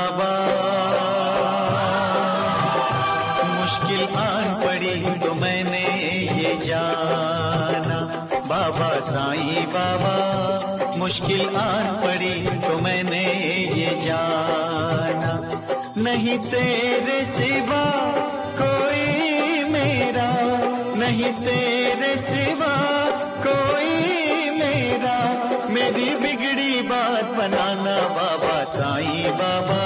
बाबा, मुश्किल आन पड़ी तो मैंने ये जाना। बाबा साईं बाबा, मुश्किल आन पड़ी तो मैंने ये जाना। नहीं तेरे सिवा कोई मेरा, नहीं तेरे सिवा कोई मेरा, मेरी बिगड़ी बात बनाना बाबा साईं बाबा।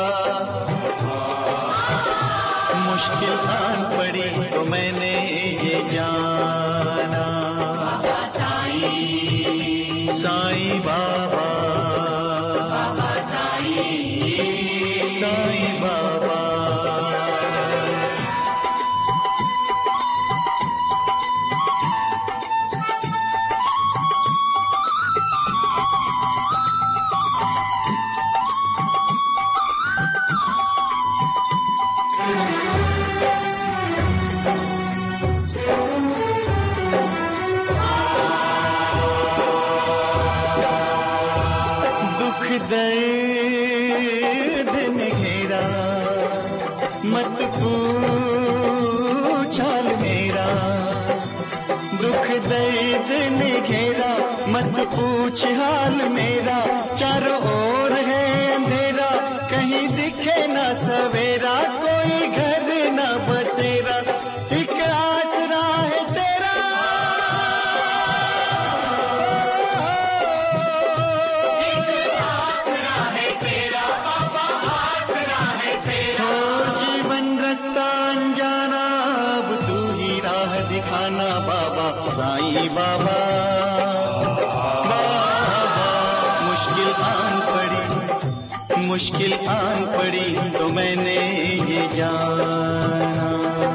मुश्किल आन पड़ी तो मैंने ये जाना। बाबा साईं, साईं बाबा, बाबा साईं, साईं बाबा। दर्द ने घेरा मत पूछ हाल मेरा, दुख दर्द ने घेरा मत पूछ हाल मेरा। चारों ओर है अंधेरा, कहीं दिखे ना सवेरा, कोई घर ना बसेरा, एक आसरा है तेरा। दिखाना बाबा साईं बाबा। बाबा मुश्किल आन पड़ी, मुश्किल आन पड़ी तो मैंने ये जाना।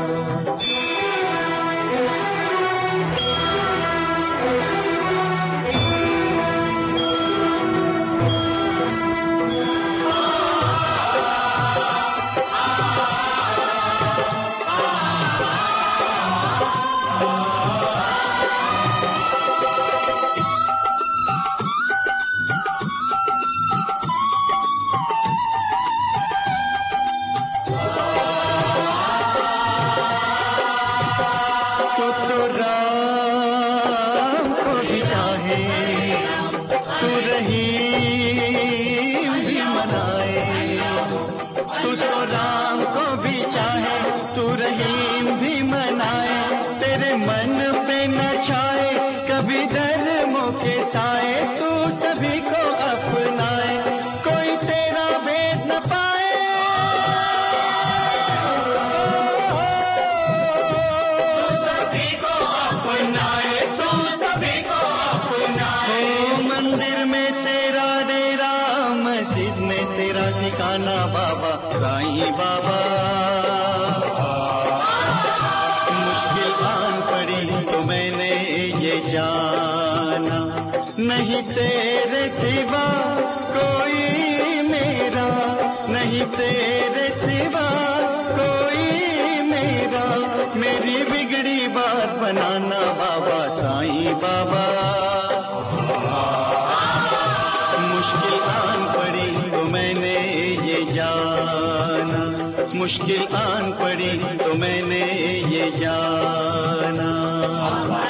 तू रहीम भी मनाए, तू तो राम को भी चाहे, तू रहीम भी मनाए। तेरे मन पे न छाए कभी धर्मों के साए, तू सभी को अपनाए, कोई तेरा भेद न पाए। तू सभी को अपनाए, तू सभी को अपनाए। मंदिर में तेरा डेरा, मस्जिद में तेरा ठिकाना बाबा साईं बाबा। मुश्किल आन पड़ी तो मैंने ये जाना, नहीं तेरे सिवा कोई मेरा, नहीं तेरे सिवा कोई मेरा, मेरी बिगड़ी बात बनाना बाबा साईं बाबा। मुश्किल आन पड़ी तो मैंने ये जाना, मुश्किल आन पड़ी तो मैंने ये जाना।